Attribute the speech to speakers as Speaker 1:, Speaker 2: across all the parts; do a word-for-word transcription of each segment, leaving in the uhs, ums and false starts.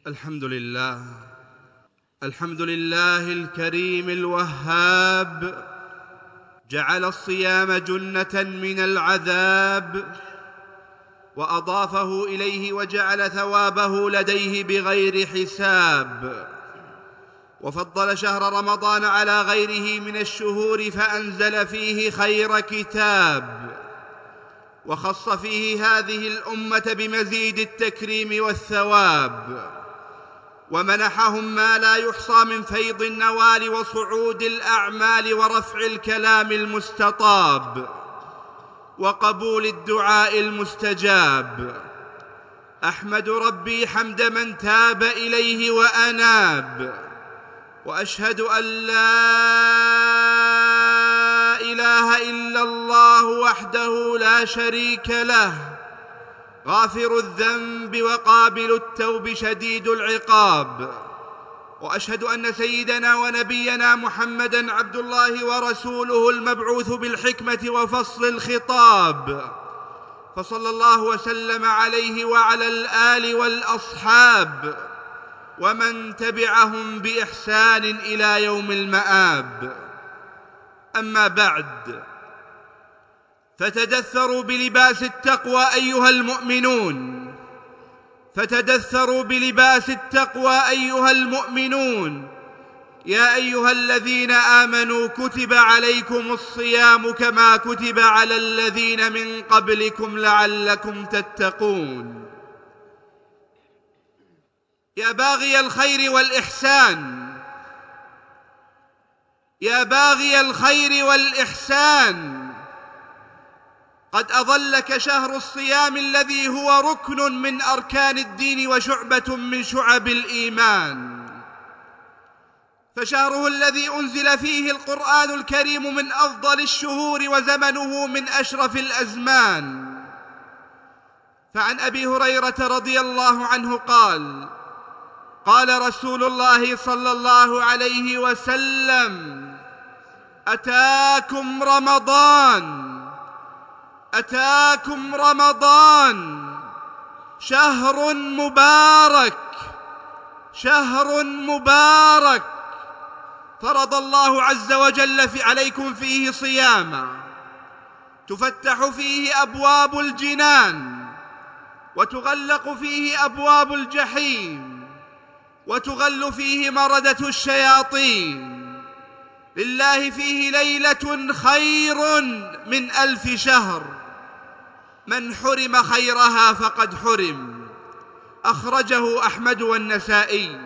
Speaker 1: الحمد لله الحمد لله الكريم الوهاب، جعل الصيام جنة من العذاب وأضافه إليه وجعل ثوابه لديه بغير حساب، وفضل شهر رمضان على غيره من الشهور فأنزل فيه خير كتاب، وخص فيه هذه الأمة بمزيد التكريم والثواب، ومنحهم ما لا يحصى من فيض النوال وصعود الأعمال ورفع الكلام المستطاب وقبول الدعاء المستجاب. أحمد ربي حمد من تاب إليه وأناب، وأشهد أن لا إله إلا الله وحده لا شريك له، غافر الذنب وقابل التوب شديد العقاب. وأشهد أن سيدنا ونبينا محمدًا عبد الله ورسوله المبعوث بالحكمة وفصل الخطاب، فصلى الله وسلم عليه وعلى الآل والأصحاب ومن تبعهم بإحسان إلى يوم المآب. أما بعد، فتدثروا بلباس التقوى أيها المؤمنون، فتدثروا بلباس التقوى أيها المؤمنون. يا أيها الذين آمنوا كتب عليكم الصيام كما كتب على الذين من قبلكم لعلكم تتقون. يا باغي الخير والإحسان، يا باغي الخير والإحسان، قد أظلك شهر الصيام الذي هو ركن من أركان الدين وشعبة من شعب الإيمان، فشهره الذي أنزل فيه القرآن الكريم من أفضل الشهور وزمنه من أشرف الأزمان. فعن أبي هريرة رضي الله عنه قال: قال رسول الله صلى الله عليه وسلم: أتاكم رمضان أتاكم رمضان شهر مبارك شهر مبارك فرض الله عز وجل في عليكم فيه صياما، تفتح فيه أبواب الجنان، وتغلق فيه أبواب الجحيم، وتغل فيه مردة الشياطين. لله فيه ليلة خير من ألف شهر، من حرم خيرها فقد حرم. أخرجه أحمد والنسائي.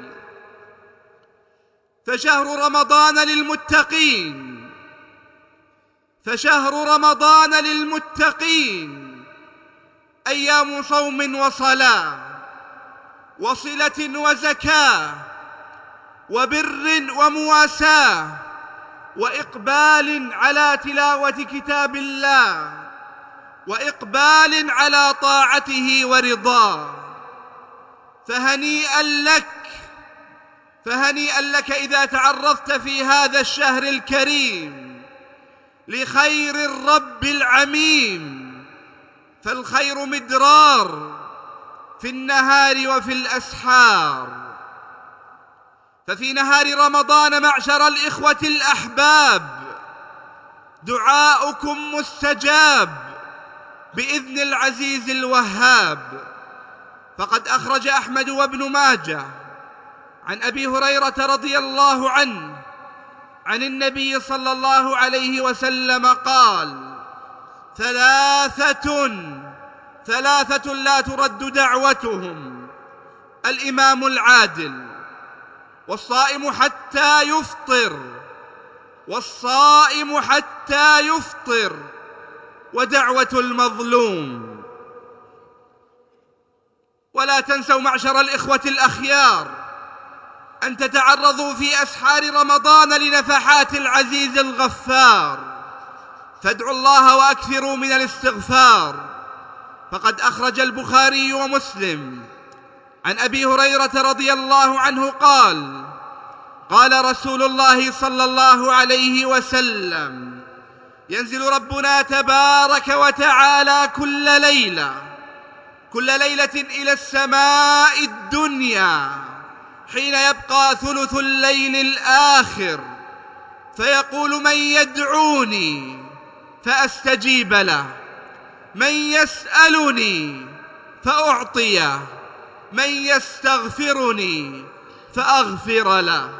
Speaker 1: فشهر رمضان للمتقين فشهر رمضان للمتقين أيام صوم وصلاة وصلة وزكاة وبر ومواساة وإقبال على تلاوة كتاب الله وإقبال على طاعته ورضاه. فهنيئا لك فهنيئا لك إذا تعرضت في هذا الشهر الكريم لخير الرب العميم، فالخير مدرار في النهار وفي الأسحار. ففي نهار رمضان معشر الإخوة الأحباب دعاؤكم مستجاب بإذن العزيز الوهاب. فقد أخرج أحمد وابن ماجه عن أبي هريرة رضي الله عنه عن النبي صلى الله عليه وسلم قال: ثلاثة ثلاثة لا ترد دعوتهم: الإمام العادل، والصائم حتى يفطر والصائم حتى يفطر ودعوة المظلوم. ولا تنسوا معشر الإخوة الأخيار أن تتعرضوا في أسحار رمضان لنفحات العزيز الغفار، فادعوا الله وأكثروا من الاستغفار. فقد أخرج البخاري ومسلم عن أبي هريرة رضي الله عنه قال: قال رسول الله صلى الله عليه وسلم: ينزل ربنا تبارك وتعالى كل ليلة كل ليلة إلى السماء الدنيا حين يبقى ثلث الليل الآخر فيقول: من يدعوني فأستجيب له، من يسألني فأعطيه، من يستغفرني فأغفر له.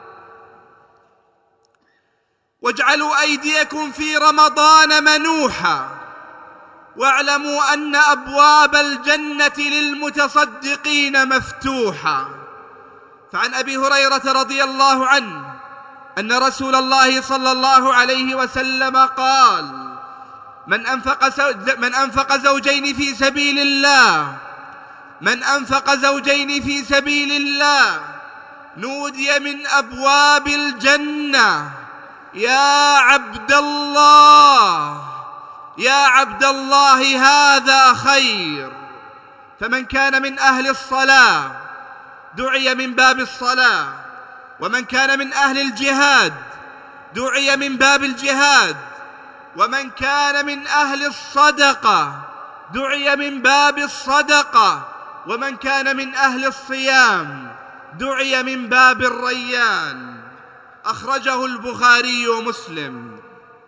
Speaker 1: واجعلوا أيديكم في رمضان منوحا، واعلموا أن أبواب الجنة للمتصدقين مفتوحة. فعن أبي هريرة رضي الله عنه أن رسول الله صلى الله عليه وسلم قال: من أنفق, من أنفق زوجين في سبيل الله من أنفق زوجين في سبيل الله نودي من أبواب الجنة: يا عبد الله، يا عبد الله، هذا خير. فمن كان من أهل الصلاة دعي من باب الصلاة، ومن كان من أهل الجهاد دعي من باب الجهاد، ومن كان من أهل الصدقة دعي من باب الصدقة، ومن كان من أهل الصيام دعي من باب الريان. أخرجه البخاري ومسلم.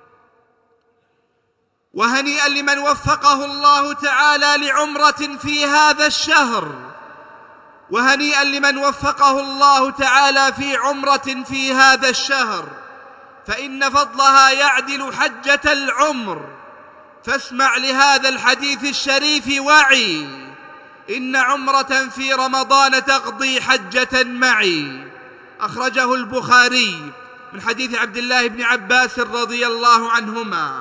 Speaker 1: وهنيئا لمن وفقه الله تعالى لعمرة في هذا الشهر، وهنيئا لمن وفقه الله تعالى في عمرة في هذا الشهر، فإن فضلها يعدل حجة العمر. فاسمع لهذا الحديث الشريف وعي: إن عمرة في رمضان تقضي حجة معي. أخرجه البخاري من حديث عبد الله بن عباس رضي الله عنهما.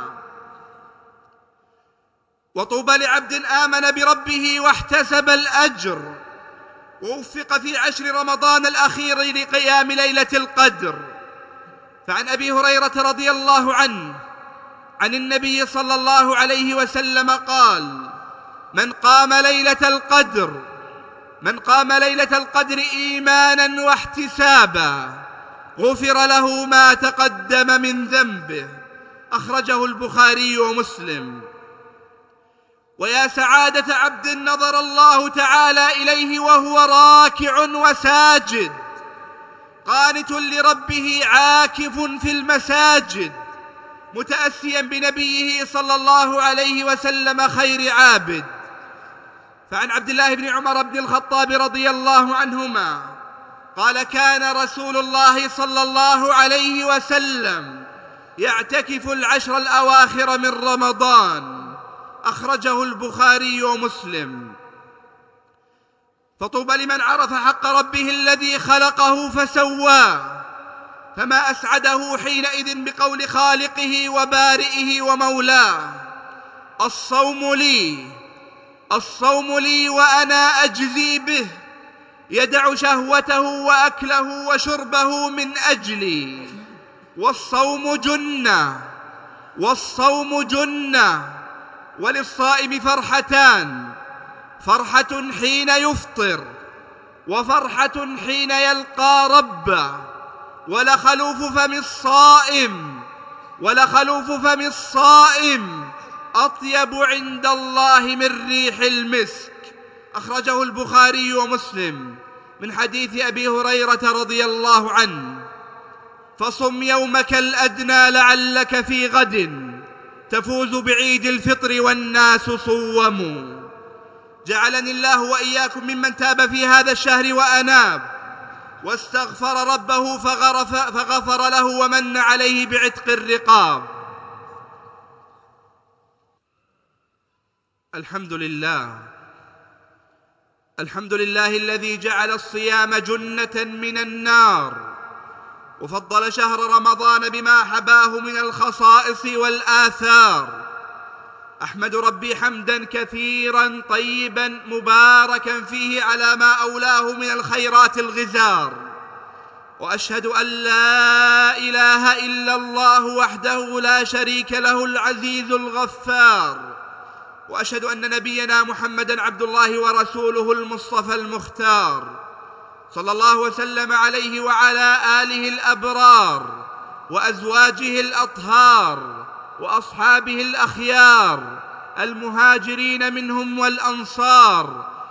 Speaker 1: وطوبى لعبد آمن بربه واحتسب الأجر، ووفق في عشر رمضان الأخير لقيام ليلة القدر. فعن أبي هريرة رضي الله عنه عن النبي صلى الله عليه وسلم قال: من قام ليلة القدر من قام ليلة القدر إيمانا واحتسابا غفر له ما تقدم من ذنبه. أخرجه البخاري ومسلم. ويا سعادة عبد نظر الله تعالى إليه وهو راكع وساجد قانت لربه عاكف في المساجد متأسيا بنبيه صلى الله عليه وسلم خير عابد. فعن عبد الله بن عمر بن الخطاب رضي الله عنهما قال: كان رسول الله صلى الله عليه وسلم يعتكف العشر الأواخر من رمضان. أخرجه البخاري ومسلم. فطوبى لمن عرف حق ربه الذي خلقه فسواه، فما أسعده حينئذ بقول خالقه وبارئه ومولاه: الصوم لي الصوم لي وأنا أجزي به، يدع شهوته وأكله وشربه من أجلي. والصوم جنة والصوم جنة وللصائم فرحتان: فرحة حين يفطر، وفرحة حين يلقى ربه. ولخلوف فم الصائم ولخلوف فم الصائم أطيب عند الله من ريح المسك. أخرجه البخاري ومسلم من حديث أبي هريرة رضي الله عنه: فصم يومك الأدنى لعلك في غد تفوز بعيد الفطر والناس صوموا. جعلني الله وإياكم ممن تاب في هذا الشهر وأناب واستغفر ربه فغفر له ومن عليه بعتق الرقاب. الحمد لله الحمد لله الذي جعل الصيام جنة من النار، وفضل شهر رمضان بما حباه من الخصائص والآثار. أحمد ربي حمدا كثيرا طيبا مباركا فيه على ما أولاه من الخيرات الغزار، وأشهد أن لا إله إلا الله وحده لا شريك له العزيز الغفار، وأشهد أن نبينا محمدا عبد الله ورسوله المصطفى المختار، صلى الله وسلم عليه وعلى آله الأبرار وأزواجه الأطهار وأصحابه الأخيار المهاجرين منهم والأنصار،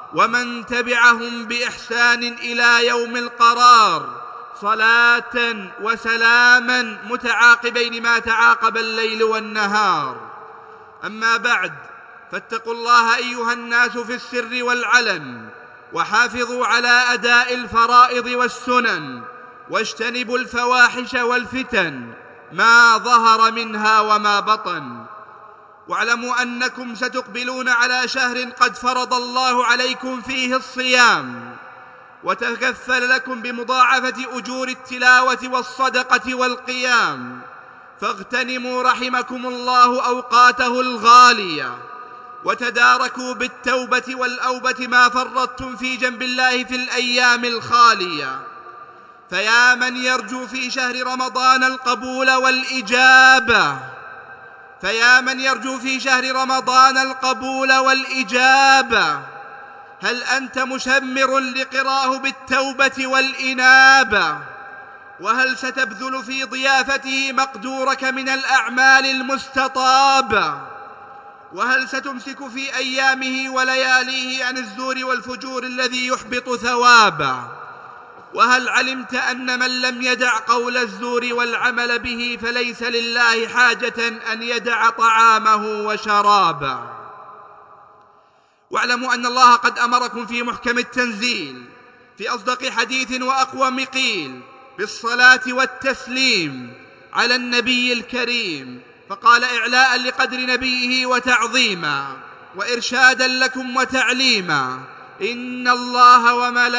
Speaker 1: ومن تبعهم بإحسان إلى يوم القرار، صلاة وسلاما متعاقبين ما تعاقب الليل والنهار. أما بعد، فاتقوا الله أيها الناس في السر والعلن، وحافظوا على أداء الفرائض والسنن، واجتنبوا الفواحش والفتن ما ظهر منها وما بطن. واعلموا أنكم ستقبلون على شهر قد فرض الله عليكم فيه الصيام، وتكفل لكم بمضاعفة أجور التلاوة والصدقة والقيام، فاغتنموا رحمكم الله أوقاته الغالية، وتداركوا بالتوبة والأوبة ما فرطتم في جنب الله في الأيام الخالية. فيا من يرجو في شهر رمضان القبول والإجابة فيا من يرجو في شهر رمضان القبول والإجابة هل أنت مشمر لقراه بالتوبة والإنابة؟ وهل ستبذل في ضيافته مقدورك من الأعمال المستطابة؟ وهل ستمسك في أيامه ولياليه عن الزور والفجور الذي يحبط ثوابه؟ وهل علمت أن من لم يدع قول الزور والعمل به فليس لله حاجة أن يدع طعامه وشرابه؟ واعلموا أن الله قد أمركم في محكم التنزيل في أصدق حديث وأقوم قيل بالصلاة والتسليم على النبي الكريم، فقال إعلاء لقدر نبيه وتعظيما وإرشادا لكم وتعليما: إن الله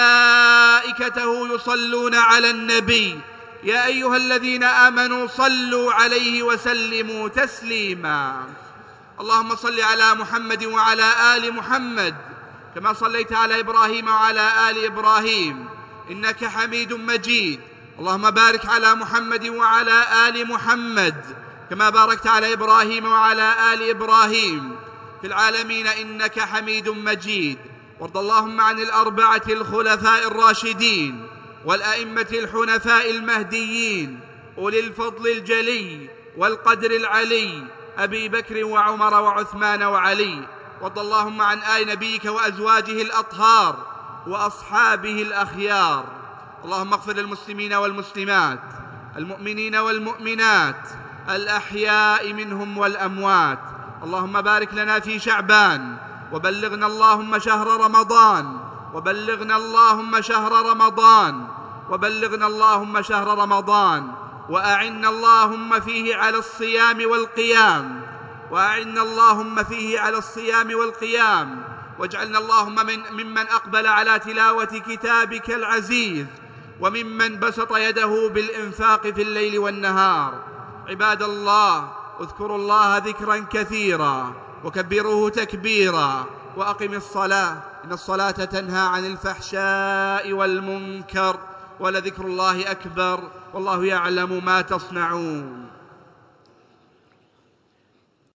Speaker 1: وملائكته يصلون على النبي يا أيها الذين آمنوا صلوا عليه وسلموا تسليما. اللهم صل على محمد وعلى آل محمد كما صليت على إبراهيم وعلى آل إبراهيم إنك حميد مجيد. اللهم بارك على محمد وعلى آل محمد كما باركت على إبراهيم وعلى آل إبراهيم في العالمين إنك حميد مجيد. وارض اللهم عن الأربعة الخلفاء الراشدين والأئمة الحنفاء المهديين أولي الفضل الجلي والقدر العلي، أبي بكر وعمر وعثمان وعلي. وارض اللهم عن آل نبيك وأزواجه الأطهار وأصحابه الأخيار. اللهم اغفر للمسلمين والمسلمات، المؤمنين والمؤمنات، الأحياء منهم والأموات. اللهم بارك لنا في شعبان، وبلغنا اللهم شهر رمضان وبلغنا اللهم شهر رمضان وبلغنا اللهم شهر رمضان وأعنا اللهم فيه على الصيام والقيام وأعنا اللهم فيه على الصيام والقيام واجعلنا اللهم من ممن أقبل على تلاوة كتابك العزيز، وممن بسط يده بالإنفاق في الليل والنهار. عباد الله، اذكروا الله ذكرا كثيرا وكبروه تكبيرا، وأقم الصلاة إن الصلاة تنهى عن الفحشاء والمنكر، ولذكر الله أكبر، والله يعلم ما تصنعون.